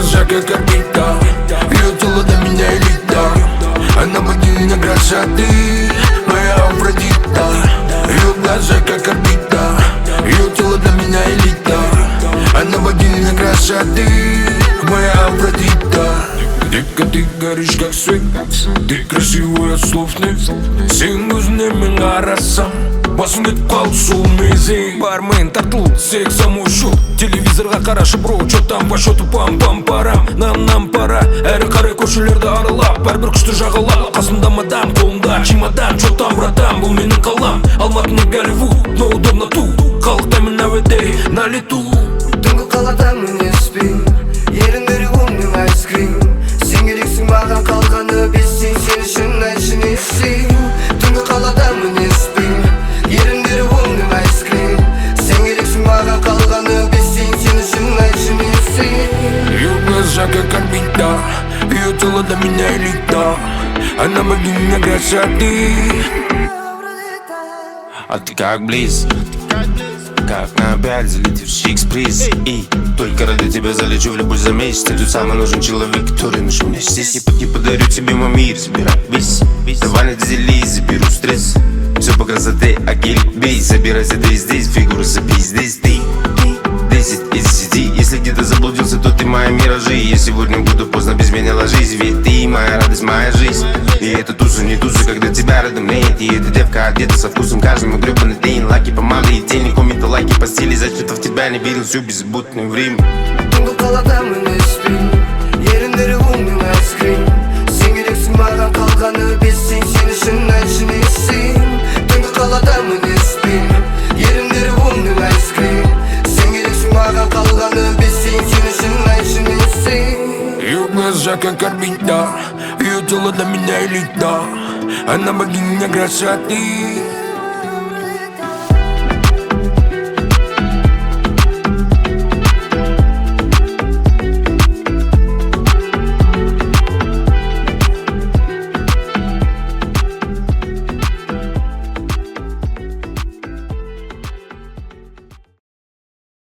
глаза как орбита, ее тело для меня элита. Она богиня красоты, моя Афродита. Ее глаза как орбита, ее тело для меня элита. Она богиня красоты, моя Афродита. Дико ты горишь как свет, ты красивая слов нет. Сен көзінен қарасам, басымды қалсу мезей. Бармен тартыл, сексам ұшу. Телевизорға қарашы бро, чё там по счету пам-пам-парам. Нам пора, әрі қарай көшелерді аралап, бәрбір күшті жағалап. Қасымда мадам, қолымда чемодан, чё там братан, бұл менің қалам. Алматының Голливуд, но удобно тут, қалықтаймын әуеде на лету. Түнгі қаладамын еспейм, еріндері өңнің айскрим. Сен керексің маған, қалғаны бесең, сен үшін айтшы не істейм. Түнгі қаладамын еспейм, еріндері өңнің айскрим. Сен керексің маған, қалғаны бесең, сен үшін айтшы не істейм. Ее глаза как орбита, ее тело для меня элита. Она богиня красоты. А ты как близко, как на 5 залетевший экспресс. И только ради тебя залечу в любой за месяц. Ты тот самый нужен человек, который нужен мне здесь. Я подарю тебе мой мир, забирай весь. Давай на делись, заберу стресс. Все по красоте, а гель бей. Собирайся ты здесь, фигуры сопи здесь ты. 10 из 10. Если где-то заблудился, то ты моя миражи. Я сегодня буду поздно, без меня ложись. Ведь ты моя радость, моя жизнь. И это туса, не туса, когда тебя рядом нет. И эта девка одета со вкусом, каждому гребаный день. Лаки, помады и тени, комменты, лайки, постели. Зачем-то в тебя не верил всю беззаботное время. Түнгі қаладамын еспейм, еріндері өңнің айскрим. Сен керексің маған, қалғаны бесең, сен үшін айтшы не істейм. Түнгі қаладамын еспейм, еріндері өңнің айскрим. Сен керексің маған, қалғаны бесең, сен үшін айтшы не істейм. Ее глаза как орбита, ее тело для меня элита. Она богиня красоты.